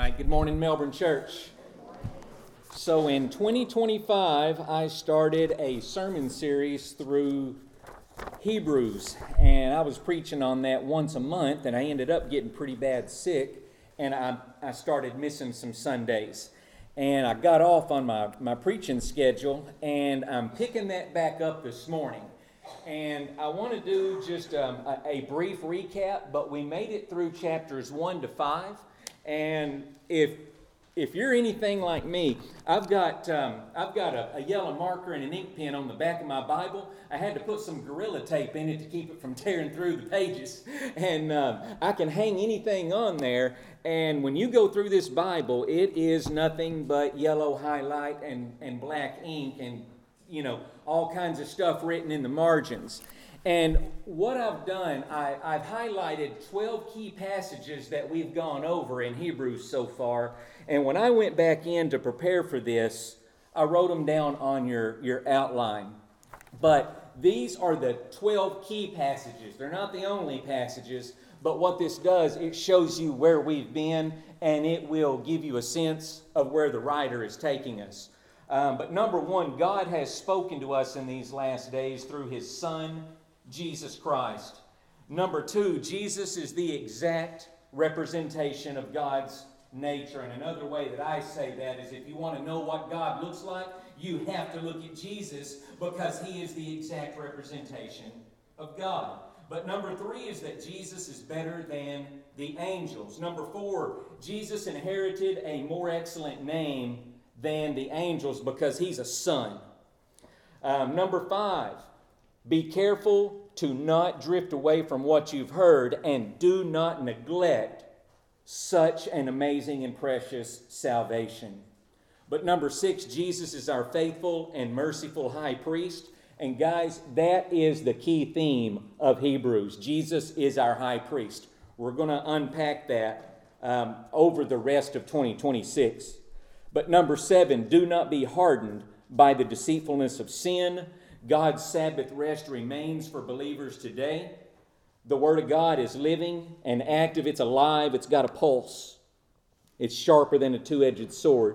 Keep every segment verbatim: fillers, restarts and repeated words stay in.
right, good morning, Melbourne Church. So in twenty twenty-five, I started a sermon series through Hebrews, and I was preaching on that once a month, and I ended up getting pretty bad sick, and I, I started missing some Sundays. And I got off on my, my preaching schedule, and I'm picking that back up this morning. And I want to do just um, a, a brief recap, but we made it through chapters one to five. And if if you're anything like me, I've got um, I've got a, a yellow marker and an ink pen on the back of my Bible. I had to put some Gorilla Tape in it to keep it from tearing through the pages. And um, I can hang anything on there. And when you go through this Bible, it is nothing but yellow highlight and, and black ink and, you know, all kinds of stuff written in the margins. And what I've done, I, I've highlighted twelve key passages that we've gone over in Hebrews so far. And when I went back in to prepare for this, I wrote them down on your, your outline. But these are the twelve key passages. They're not the only passages, but what this does, it shows you where we've been, and it will give you a sense of where the writer is taking us. Um, but number one, God has spoken to us in these last days through His Son, Jesus Christ. Number two, Jesus is the exact representation of God's nature. And another way that I say that is if you want to know what God looks like, you have to look at Jesus because He is the exact representation of God. But number three is that Jesus is better than the angels. Number four, Jesus inherited a more excellent name than the angels because He's a son. Um, number five, be careful to not drift away from what you've heard, and do not neglect such an amazing and precious salvation. But number six, Jesus is our faithful and merciful high priest. And guys, that is the key theme of Hebrews. Jesus is our high priest. We're going to unpack that um, over the rest of twenty twenty-six. But number seven, do not be hardened by the deceitfulness of sin. God's Sabbath rest remains for believers today. The Word of God is living and active. It's alive. It's got a pulse. It's sharper than a two-edged sword.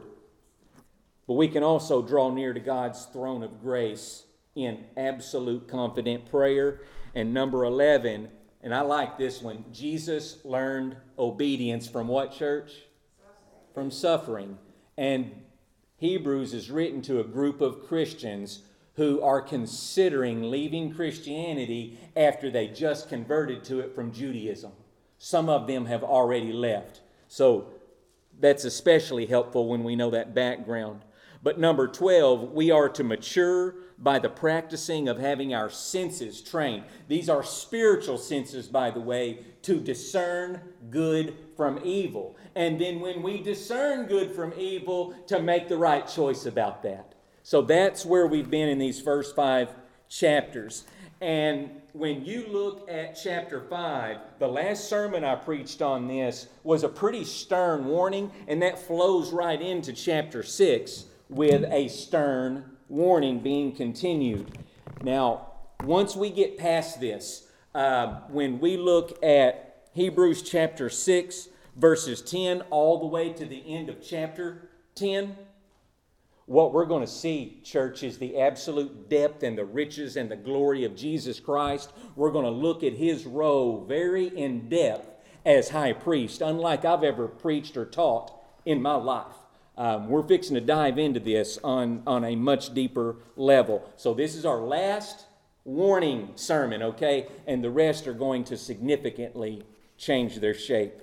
But we can also draw near to God's throne of grace in absolute confident prayer. And number eleven, and I like this one, Jesus learned obedience from what, church? From suffering. And Hebrews is written to a group of Christians who are considering leaving Christianity after they just converted to it from Judaism. Some of them have already left. So that's especially helpful when we know that background. But number twelve, we are to mature by the practicing of having our senses trained. These are spiritual senses, by the way, to discern good from evil. And then when we discern good from evil, to make the right choice about that. So that's where we've been in these first five chapters. And when you look at chapter five, the last sermon I preached on this was a pretty stern warning, and that flows right into chapter six with a stern warning being continued. Now, once we get past this, uh, when we look at Hebrews chapter six, verses ten all the way to the end of chapter ten, what we're going to see, church, is the absolute depth and the riches and the glory of Jesus Christ. We're going to look at His role very in depth as high priest, unlike I've ever preached or taught in my life. Um, we're fixing to dive into this on, on a much deeper level. So this is our last warning sermon, okay? And the rest are going to significantly change their shape.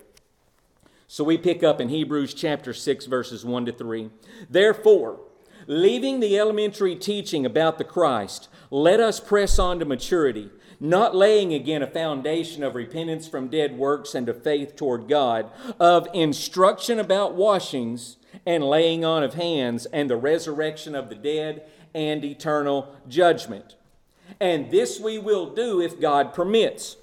So we pick up in Hebrews chapter six, verses one to three. Therefore, leaving the elementary teaching about the Christ, let us press on to maturity, not laying again a foundation of repentance from dead works and of faith toward God, of instruction about washings and laying on of hands and the resurrection of the dead and eternal judgment. And this we will do if God permits.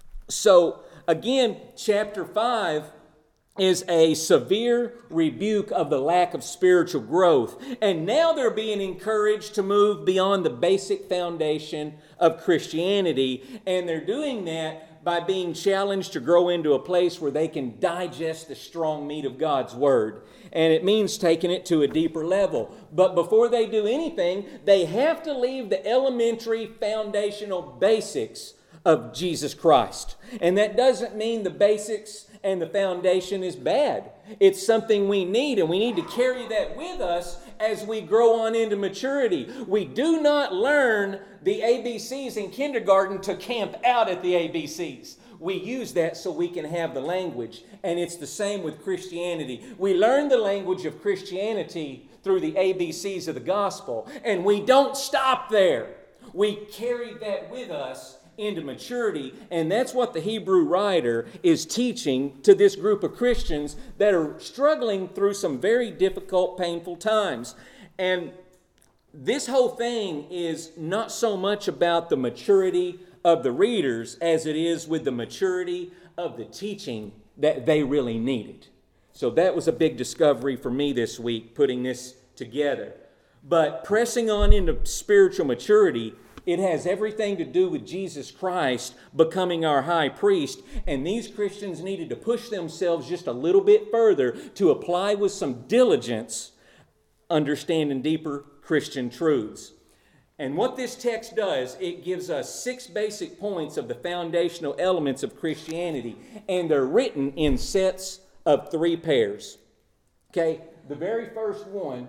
So again, chapter five is a severe rebuke of the lack of spiritual growth. And now they're being encouraged to move beyond the basic foundation of Christianity. And they're doing that by being challenged to grow into a place where they can digest the strong meat of God's Word. And it means taking it to a deeper level. But before they do anything, they have to leave the elementary foundational basics of Jesus Christ. And that doesn't mean the basics and the foundation is bad. It's something we need, and we need to carry that with us as we grow on into maturity. We do not learn the A B Cs in kindergarten to camp out at the A B Cs. We use that so we can have the language. And it's the same with Christianity. We learn the language of Christianity through the A B Cs of the gospel. And we don't stop there. We carry that with us into maturity. And that's what the Hebrew writer is teaching to this group of Christians that are struggling through some very difficult, painful times. And this whole thing is not so much about the maturity of the readers as it is with the maturity of the teaching that they really needed. So that was a big discovery for me this week, putting this together. But pressing on into spiritual maturity, it has everything to do with Jesus Christ becoming our high priest. And these Christians needed to push themselves just a little bit further to apply with some diligence, understanding deeper Christian truths. And what this text does, it gives us six basic points of the foundational elements of Christianity. And they're written in sets of three pairs. Okay, the very first one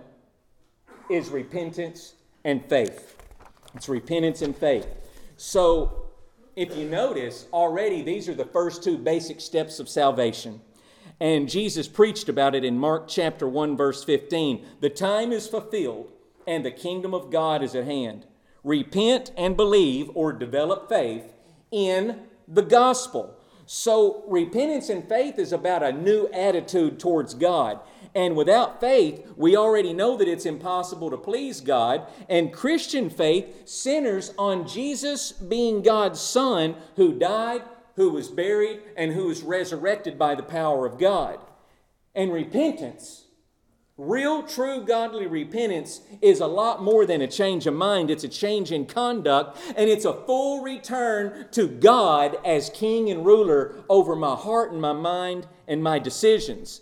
is repentance and faith. It's repentance and faith. So, if you notice, already these are the first two basic steps of salvation. And Jesus preached about it in Mark chapter one, verse fifteen. The time is fulfilled, and the kingdom of God is at hand. Repent and believe, or develop faith, in the gospel. So, repentance and faith is about a new attitude towards God. And without faith, we already know that it's impossible to please God. And Christian faith centers on Jesus being God's Son who died, who was buried, and who was resurrected by the power of God. And repentance, real, true, godly repentance, is a lot more than a change of mind. It's a change in conduct, and it's a full return to God as King and ruler over my heart and my mind and my decisions.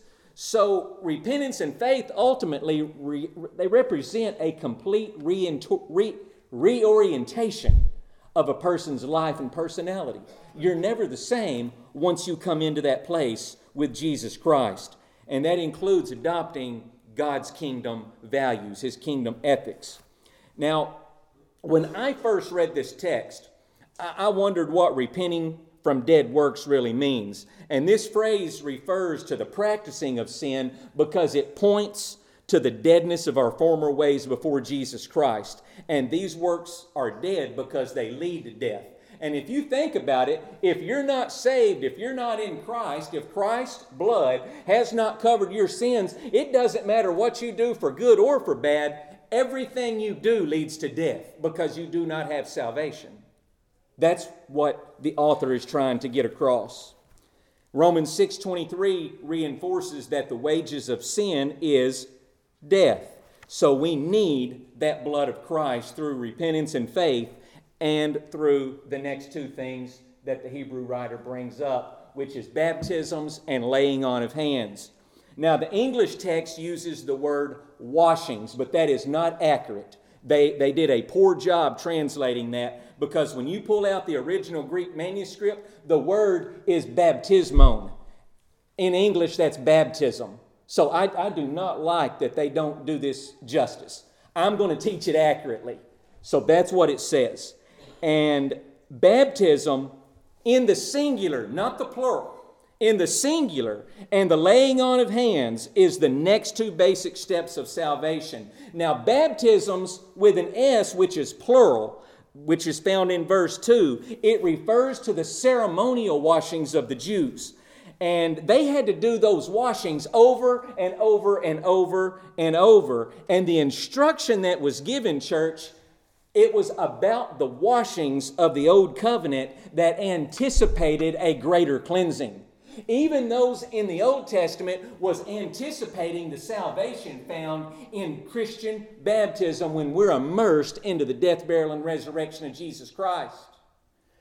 So repentance and faith ultimately, re, they represent a complete reento, re, reorientation of a person's life and personality. You're never the same once you come into that place with Jesus Christ. And that includes adopting God's kingdom values, His kingdom ethics. Now, when I first read this text, I, I wondered what repenting from dead works really means. And this phrase refers to the practicing of sin because it points to the deadness of our former ways before Jesus Christ. And these works are dead because they lead to death. And if you think about it, if you're not saved, if you're not in Christ, if Christ's blood has not covered your sins, it doesn't matter what you do for good or for bad. Everything you do leads to death because you do not have salvation. That's what the author is trying to get across. Romans six twenty-three reinforces that the wages of sin is death. So we need that blood of Christ through repentance and faith and through the next two things that the Hebrew writer brings up, which is baptisms and laying on of hands. Now, the English text uses the word washings, but that is not accurate. They, they did a poor job translating that because when you pull out the original Greek manuscript, the word is baptismon. In English, that's baptism. So I, I do not like that they don't do this justice. I'm going to teach it accurately. So that's what it says. And baptism in the singular, not the plural, in the singular, and the laying on of hands is the next two basic steps of salvation. Now, baptisms with an S, which is plural, which is found in verse two, it refers to the ceremonial washings of the Jews. And they had to do those washings over and over and over and over. And the instruction that was given, church, it was about the washings of the Old Covenant that anticipated a greater cleansing. Even those in the Old Testament was anticipating the salvation found in Christian baptism when we're immersed into the death, burial, and resurrection of Jesus Christ.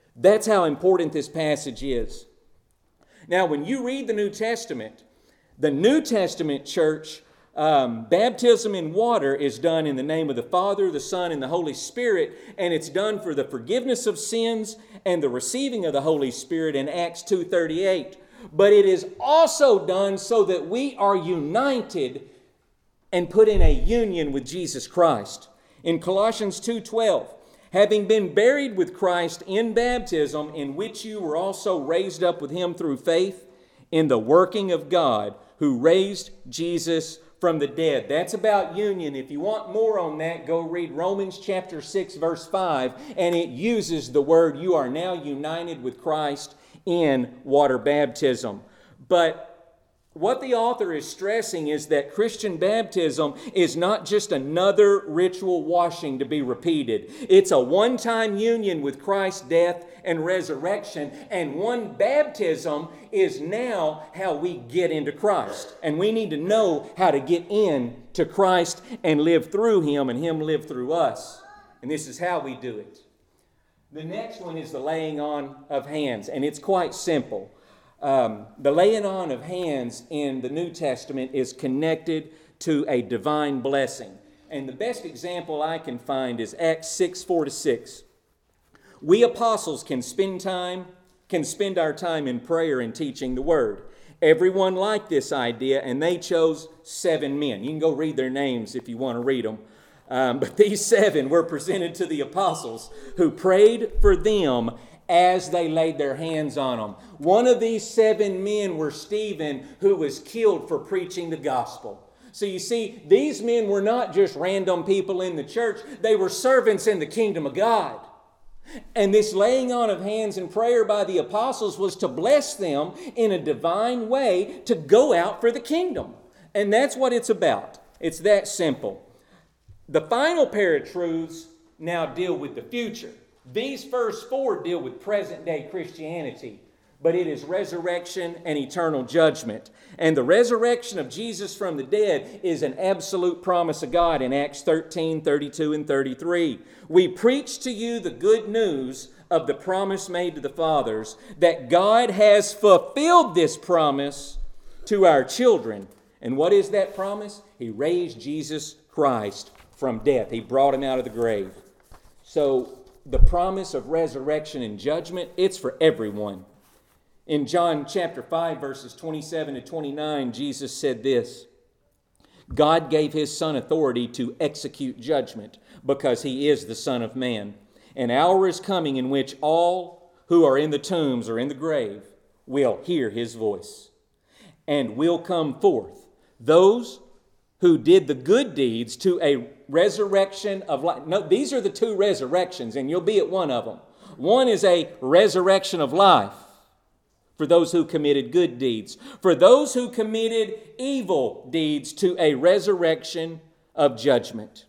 That's how important this passage is. Now, when you read the New Testament, the New Testament church, um, baptism in water is done in the name of the Father, the Son, and the Holy Spirit, and it's done for the forgiveness of sins and the receiving of the Holy Spirit in Acts two thirty-eight. But it is also done so that we are united and put in a union with Jesus Christ. In Colossians two twelve, having been buried with Christ in baptism, in which you were also raised up with him through faith in the working of God, who raised Jesus from the dead. That's about union. If you want more on that, go read Romans chapter six, verse five, and it uses the word you are now united with Christ in water baptism. But what the author is stressing is that Christian baptism is not just another ritual washing to be repeated. It's a one-time union with Christ's death and resurrection, and one baptism is now how we get into Christ. And we need to know how to get in to Christ and live through Him and Him live through us. And this is how we do it. The next one is the laying on of hands, and it's quite simple. Um, the laying on of hands in the New Testament is connected to a divine blessing. And the best example I can find is Acts six, four to six. We apostles can spend time, can spend our time in prayer and teaching the Word. Everyone liked this idea, and they chose seven men. You can go read their names if you want to read them. Um, but these seven were presented to the apostles, who prayed for them as they laid their hands on them. One of these seven men were Stephen, who was killed for preaching the gospel. So you see, these men were not just random people in the church. They were servants in the kingdom of God. And this laying on of hands and prayer by the apostles was to bless them in a divine way to go out for the kingdom. And that's what it's about. It's that simple. The final pair of truths now deal with the future. These first four deal with present-day Christianity, but it is resurrection and eternal judgment. And the resurrection of Jesus from the dead is an absolute promise of God in Acts thirteen, thirty-two, and thirty-three. We preach to you the good news of the promise made to the fathers, that God has fulfilled this promise to our children. And what is that promise? He raised Jesus Christ from death. He brought him out of the grave. So the promise of resurrection and judgment, it's for everyone. In John chapter five, verses twenty-seven to twenty-nine, Jesus said this: God gave his Son authority to execute judgment, because he is the Son of Man. An hour is coming in which all who are in the tombs or in the grave will hear his voice and will come forth. Those who did the good deeds to a resurrection of life. No, these are the two resurrections, and you'll be at one of them. One is a resurrection of life for those who committed good deeds. For those who committed evil deeds, to a resurrection of judgment.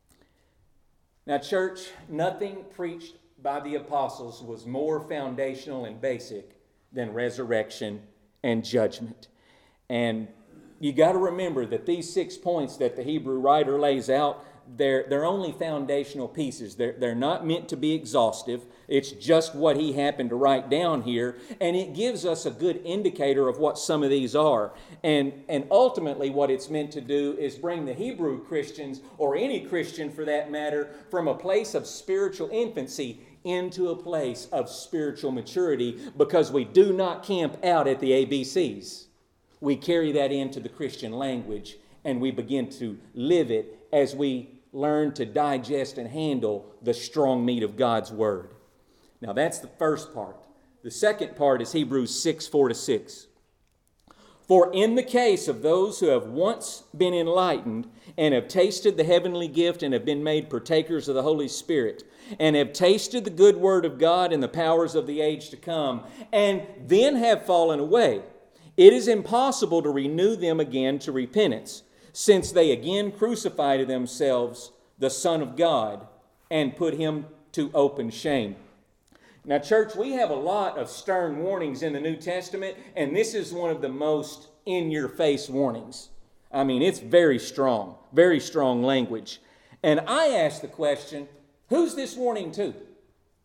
Now, church, nothing preached by the apostles was more foundational and basic than resurrection and judgment. And you got to remember that these six points that the Hebrew writer lays out, they're, they're only foundational pieces. They're, they're not meant to be exhaustive. It's just what he happened to write down here. And it gives us a good indicator of what some of these are. And, and ultimately what it's meant to do is bring the Hebrew Christians, or any Christian for that matter, from a place of spiritual infancy into a place of spiritual maturity, because we do not camp out at the A B Cs. We carry that into the Christian language, and we begin to live it as we learn to digest and handle the strong meat of God's Word. Now that's the first part. The second part is Hebrews six, four to six. For in the case of those who have once been enlightened and have tasted the heavenly gift and have been made partakers of the Holy Spirit, and have tasted the good word of God and the powers of the age to come, and then have fallen away, it is impossible to renew them again to repentance, since they again crucify to themselves the Son of God and put him to open shame. Now, church, we have a lot of stern warnings in the New Testament, and this is one of the most in-your-face warnings. I mean, it's very strong, very strong language. And I ask the question, who's this warning to?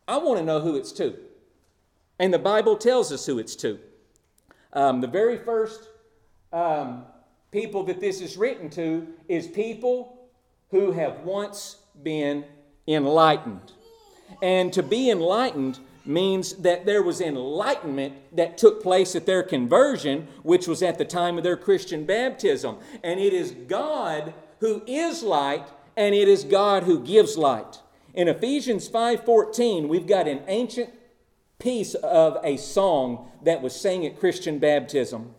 I want to know who it's to. And the Bible tells us who it's to. Um, the very first um, people that this is written to is people who have once been enlightened. And to be enlightened means that there was enlightenment that took place at their conversion, which was at the time of their Christian baptism. And it is God who is light, and it is God who gives light. In Ephesians five fourteen, we've got an ancient piece of a song that was sang at Christian baptism.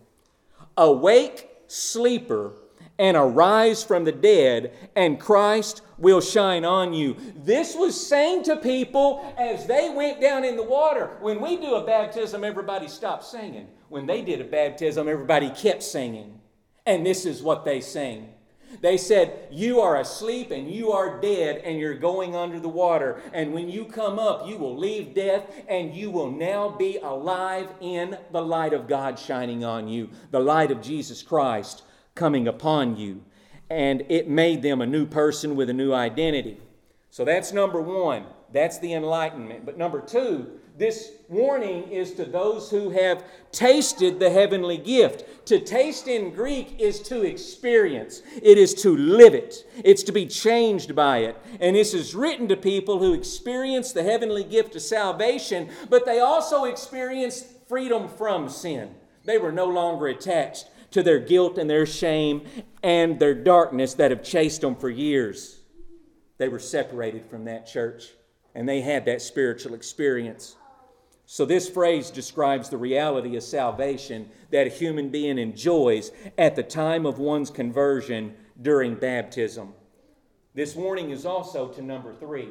Awake, sleeper, and arise from the dead, and Christ will shine on you. This was sang to people as they went down in the water. When we do a baptism, everybody stops singing. When they did a baptism, everybody kept singing. And this is what they sang. They said, you are asleep and you are dead and you're going under the water. And when you come up, you will leave death and you will now be alive in the light of God shining on you, the light of Jesus Christ coming upon you. And it made them a new person with a new identity. So that's number one. That's the enlightenment. But number two, this warning is to those who have tasted the heavenly gift. To taste in Greek is to experience. It is to live it. It's to be changed by it. And this is written to people who experience the heavenly gift of salvation, but they also experienced freedom from sin. They were no longer attached to their guilt and their shame and their darkness that have chased them for years. They were separated from that church, and they had that spiritual experience. So this phrase describes the reality of salvation that a human being enjoys at the time of one's conversion during baptism. This warning is also to number three,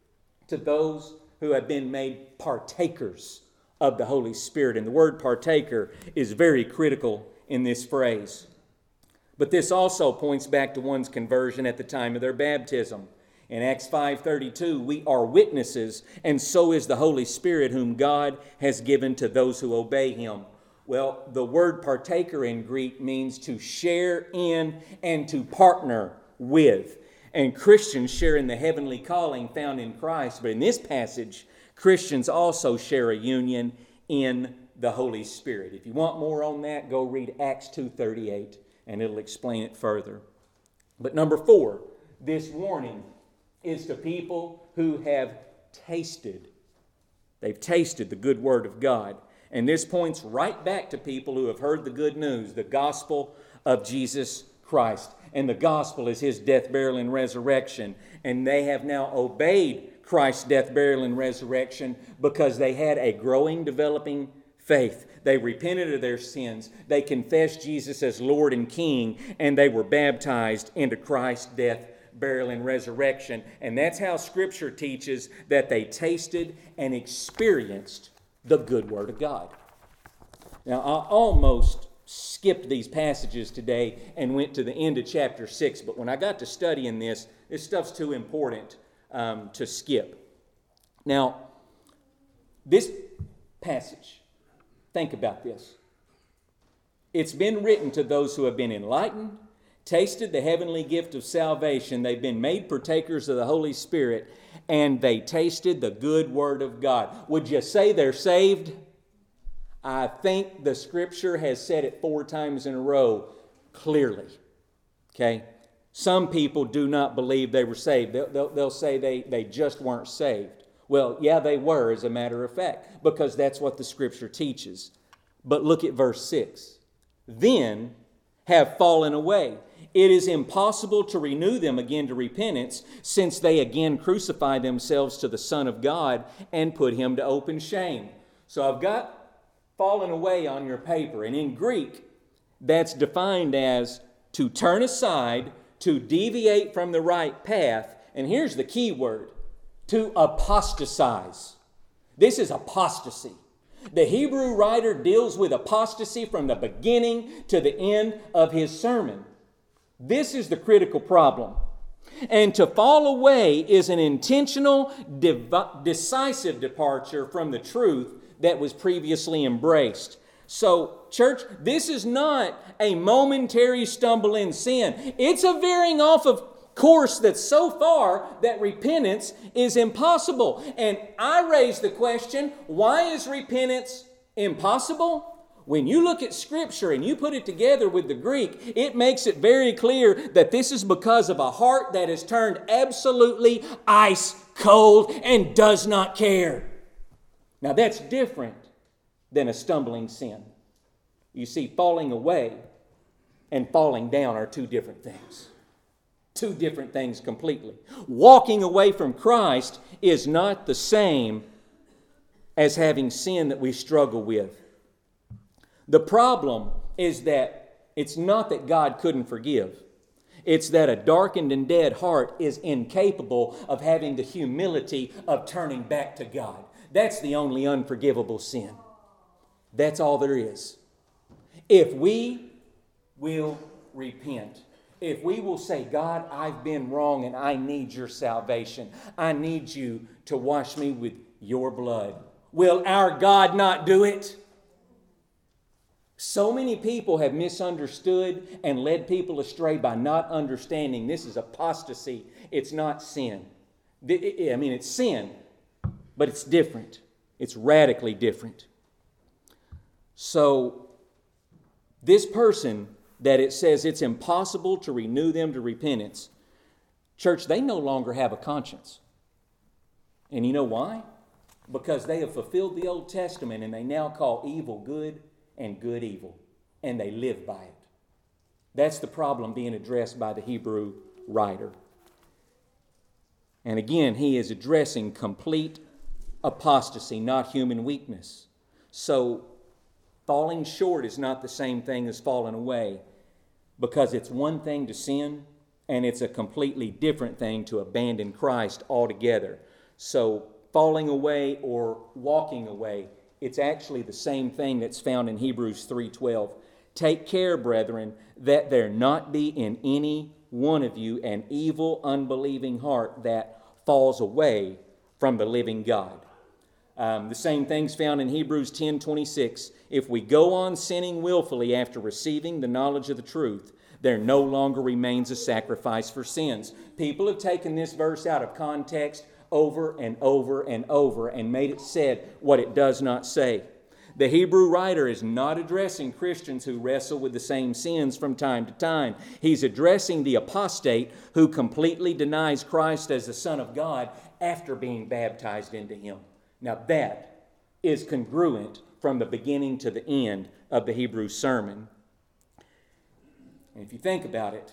to those who have been made partakers of the Holy Spirit. And the word partaker is very critical in this phrase. But this also points back to one's conversion at the time of their baptism. In Acts five thirty-two, we are witnesses, and so is the Holy Spirit whom God has given to those who obey Him. Well, the word partaker in Greek means to share in and to partner with. And Christians share in the heavenly calling found in Christ. But in this passage, Christians also share a union in the Holy Spirit. If you want more on that, go read Acts two thirty-eight, and it'll explain it further. But number four, this warning is to people who have tasted. They've tasted the good word of God. And this points right back to people who have heard the good news, the gospel of Jesus Christ. And the gospel is His death, burial, and resurrection. And they have now obeyed Christ's death, burial, and resurrection because they had a growing, developing faith. They repented of their sins. They confessed Jesus as Lord and King. And they were baptized into Christ's death, burial, and resurrection. And that's how Scripture teaches that they tasted and experienced the good Word of God. Now, I almost skipped these passages today and went to the end of chapter six, but when I got to studying this, this stuff's too important um, to skip. Now, this passage, think about this. It's been written to those who have been enlightened, tasted the heavenly gift of salvation. They've been made partakers of the Holy Spirit, and they tasted the good Word of God. Would you say they're saved? I think the Scripture has said it four times in a row clearly. Okay? Some people do not believe they were saved. They'll, they'll, they'll say they, they just weren't saved. Well, yeah, they were, as a matter of fact, because that's what the Scripture teaches. But look at verse six. Then have fallen away. It is impossible to renew them again to repentance, since they again crucify themselves to the Son of God and put Him to open shame. So I've got fallen away on your paper. And in Greek, that's defined as to turn aside, to deviate from the right path. And here's the key word, to apostatize. This is apostasy. The Hebrew writer deals with apostasy from the beginning to the end of his sermon. This is the critical problem. And to fall away is an intentional, div- decisive departure from the truth that was previously embraced. So, church, this is not a momentary stumble in sin. It's a veering off of course that's so far that repentance is impossible. And I raise the question, why is repentance impossible? When you look at Scripture and you put it together with the Greek, it makes it very clear that this is because of a heart that is turned absolutely ice cold and does not care. Now that's different than a stumbling sin. You see, falling away and falling down are two different things. Two different things completely. Walking away from Christ is not the same as having sin that we struggle with. The problem is that it's not that God couldn't forgive. It's that a darkened and dead heart is incapable of having the humility of turning back to God. That's the only unforgivable sin. That's all there is. If we will repent, if we will say, God, I've been wrong and I need your salvation. I need you to wash me with your blood. Will our God not do it? So many people have misunderstood and led people astray by not understanding this is apostasy. It's not sin. I mean, it's sin, but it's different. It's radically different. So, this person that it says it's impossible to renew them to repentance, church, they no longer have a conscience. And you know why? Because they have fulfilled the Old Testament and they now call evil good and good evil, and they live by it. That's the problem being addressed by the Hebrew writer. And again, he is addressing complete apostasy, not human weakness. So, falling short is not the same thing as falling away, because it's one thing to sin, and it's a completely different thing to abandon Christ altogether. So, falling away or walking away, it's actually the same thing that's found in Hebrews three twelve. Take care, brethren, that there not be in any one of you an evil, unbelieving heart that falls away from the living God. Um, the same thing's found in Hebrews ten twenty-six. If we go on sinning willfully after receiving the knowledge of the truth, there no longer remains a sacrifice for sins. People have taken this verse out of context over and over and over and made it said what it does not say. The Hebrew writer is not addressing Christians who wrestle with the same sins from time to time. He's addressing the apostate who completely denies Christ as the Son of God after being baptized into Him. Now that is congruent from the beginning to the end of the Hebrew sermon. And if you think about it,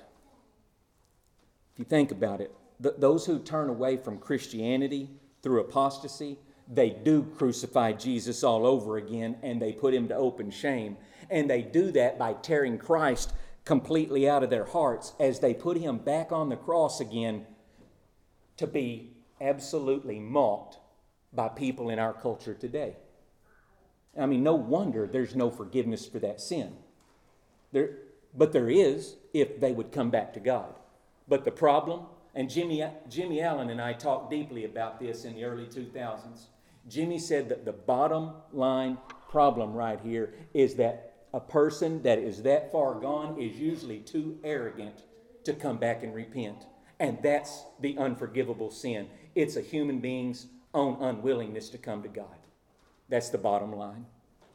if you think about it, th- those who turn away from Christianity through apostasy, they do crucify Jesus all over again, and they put Him to open shame. And they do that by tearing Christ completely out of their hearts as they put Him back on the cross again to be absolutely mocked by people in our culture today. I mean, no wonder there's no forgiveness for that sin. There, but there is if they would come back to God. But the problem, and Jimmy, Jimmy Allen and I talked deeply about this in the early two thousands. Jimmy said that the bottom line problem right here is that a person that is that far gone is usually too arrogant to come back and repent. And that's the unforgivable sin. It's a human being's own unwillingness to come to God. That's the bottom line.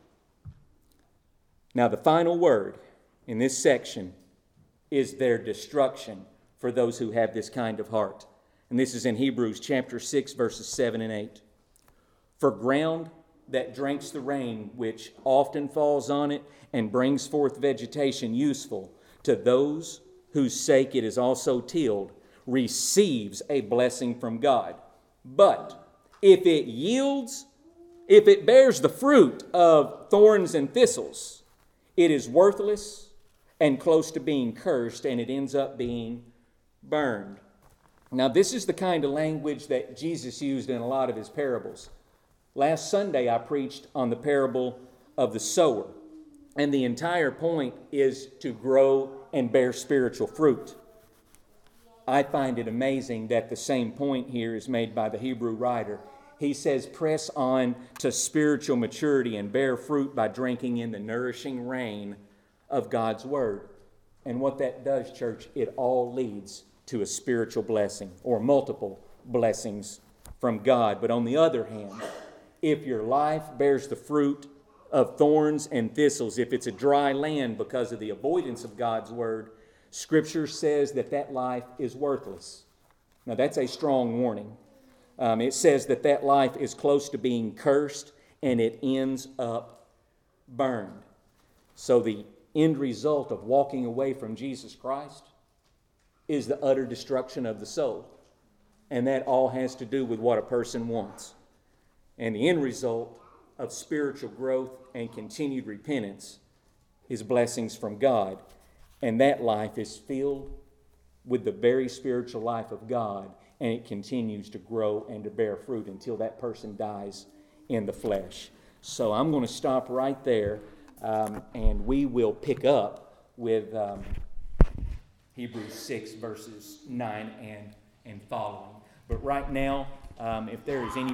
Now, the final word in this section is their destruction for those who have this kind of heart. And this is in Hebrews chapter six, verses seven and eight. For ground that drinks the rain, which often falls on it and brings forth vegetation useful to those whose sake it is also tilled, receives a blessing from God. But if it yields, if it bears the fruit of thorns and thistles, it is worthless and close to being cursed, and it ends up being burned. Now, this is the kind of language that Jesus used in a lot of His parables. Last Sunday, I preached on the parable of the sower, and the entire point is to grow and bear spiritual fruit. I find it amazing that the same point here is made by the Hebrew writer. He says, press on to spiritual maturity and bear fruit by drinking in the nourishing rain of God's Word. And what that does, church, it all leads to a spiritual blessing or multiple blessings from God. But on the other hand, if your life bears the fruit of thorns and thistles, if it's a dry land because of the avoidance of God's word, Scripture says that that life is worthless. Now that's a strong warning. Um, it says that that life is close to being cursed and it ends up burned. So the end result of walking away from Jesus Christ is the utter destruction of the soul. And that all has to do with what a person wants. And the end result of spiritual growth and continued repentance is blessings from God. And that life is filled with the very spiritual life of God, and it continues to grow and to bear fruit until that person dies in the flesh. So I'm going to stop right there, um, and we will pick up with um, Hebrews six, verses nine and, and following. But right now, um, if there is any